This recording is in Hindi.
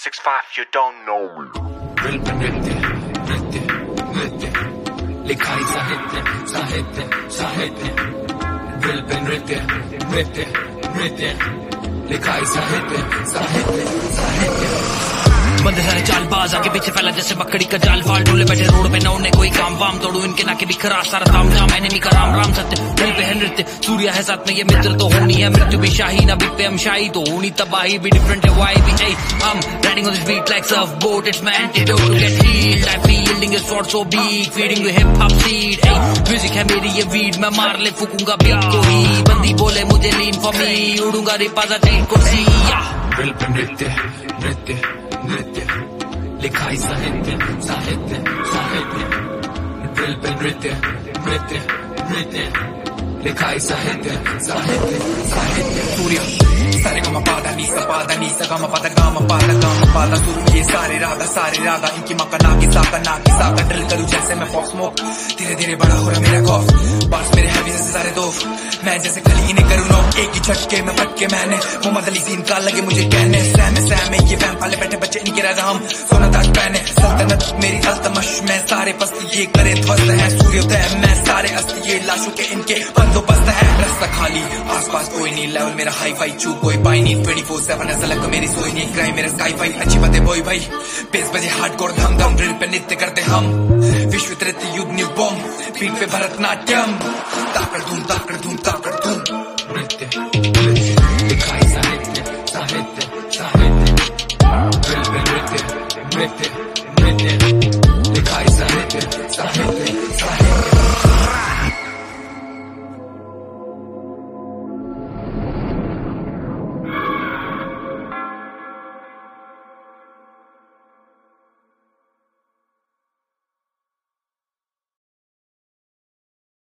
6'5", you don't know me. दिल पे नृत्य नृत्य नृत्य, लिखाई साहित्य साहित्य साहित्य, दिल पे नृत्य नृत्य नृत्य, लिखाई साहित्य साहित्य साहित्य। बंदे सारे चालबाज आगे पीछे फैला जैसे मकड़ी का जाल, फाल डोले बैठे रोड पे, न उन्हें कोई काम वाम, तोड़ू इनके नाके भी खराश, सारा ताम झाम एनिमी का राम राम सत्य। दिल पे है नृत्य, सूर्य है साथ में, ये मित्र तो होनी है, मृत्यु भी शाही ना बिक पे हम शाही तो होनी, तबाही भी डिफरेंट है, वाई भी चाहिए। I'm riding on this beat like surfboat, it's my antidote to get healed. I'm feeling a sword so big, feeding you hip hop seed. Hey, music है मेरी ये वीड, मैं मार ले फूकूंगा बीट को ही, बंदी बोले मुझे लीन फॉर मी, उड़ूंगा रिपाजा टाइट कुर्सी। दिल पे नृत्य नृत्य नृत्य, लिखाई साहित्य साहित्य साहित्य, दिल पे नृत्य नृत्य नृत्य, लिखाई साहित्य साहित्य साहित्य। सूर्य सारे गम पादा नी सा गम पादा सुर, ये सारे रागा इनकी मक्का नाकी साका ड्रिल करूं जैसे मैं फॉक्स स्मोक, धीरे धीरे बड़ा हो रहा मेरा खौफ, बार्स मेरे हैवी जैसे सारे दोफ, मैं जैसे खली इन्हें करूं नॉक, एक ही झटके में फटके मैंने, मोहम्मद अली सीन का लगे मुझे कहने, सैम ये वैम पाले बैठे बच्चे इनके राजा हम, सोना ताज पहने सल्तनत मेरी अल्तमश में, सारे पस्त ये करे ध्वस्त है, सूर्योदय मैं सारे अस्त ये लाशों के इनके बंदोबस्त है, रास्ता खाली आसपास कोई नहीं, लेवल मेरा हाई फाई चू कोई पाई नहीं, 24/7 ऐसा मेरी सोई नहीं, क्राइम मेरा स्काई फाई अच्छी बातें बोई भाई, बेस बजे हार्डकोर धम ड्रिल पे नृत्य करते हम, विश्व तृतीय युद्ध न्यू बॉम्ब, पीठ पे भरतनाट्यम, ताकड़ धूम